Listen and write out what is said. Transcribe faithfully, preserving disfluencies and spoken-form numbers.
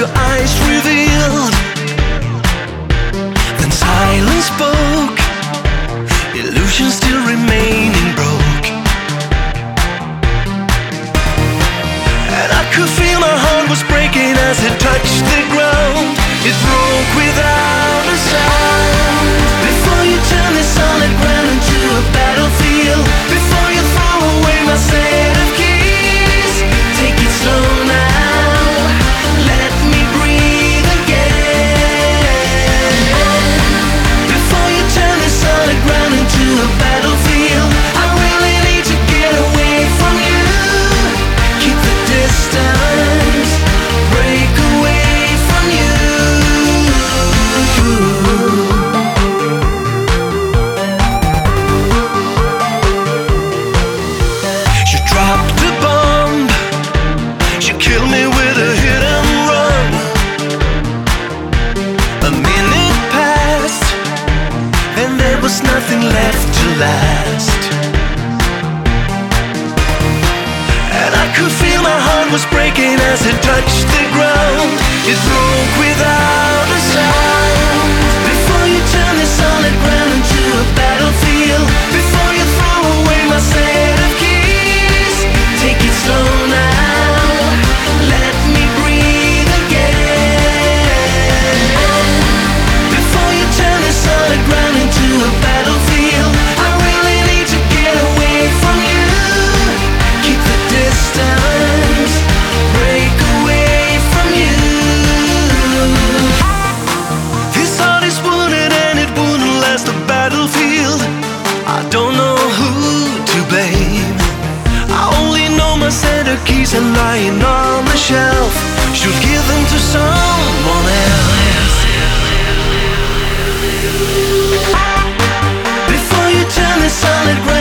your eyes revealed. Then silence spoke, illusion still remaining broke. And I could feel my heart was breaking as it touched the ground. It broke without a sound. Before you turn this solid ground into a battlefield, before you throw away my set of keys, take it slow now, let me breathe again. Before you turn this solid ground into a battlefield, I really need to get away from you. Keep the distance, break away from you. She dropped a bomb, she killed me with a hit and run. A minute passed, and there was nothing left to last. And I could feel my heart was breaking as it touched the ground. It broke without a sound. Before you turn this solid ground into a battlefield, before you throw away my set of keys, take it slow now, let me breathe again. Before you turn this solid ground into a battlefield, I really need to get away from you. Keep the distance, break away from you. This heart is wounded and it wouldn't last a battlefield. I don't know who to blame. I only know my set of keys are lying on the shelf. Should give them to someone else. Before you turn this solid ground